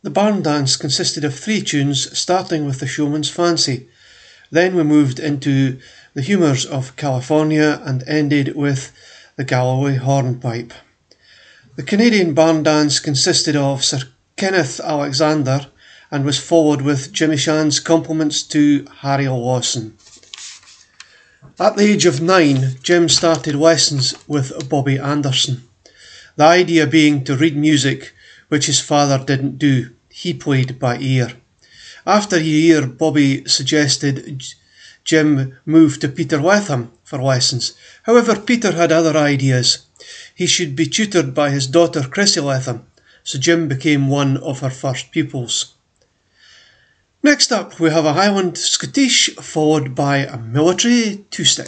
The barn dance consisted of 3 tunes, starting with the Showman's Fancy. Then we moved into the Humours of California and ended with the Galloway Hornpipe. The Canadian barn dance consisted of Sir Kenneth Alexander and was followed with Jimmy Shan's compliments to Harry Lawson. At the age of 9, Jim started lessons with Bobby Anderson. The idea being to read music, which his father didn't do. He played by ear. After a year, Bobby suggested Jim move to Peter Wetham for lessons. However, Peter had other ideas. He should be tutored by his daughter Chrissy Wetham, so Jim became one of her first pupils. Next up, we have a Highland Scottish followed by a military two-step.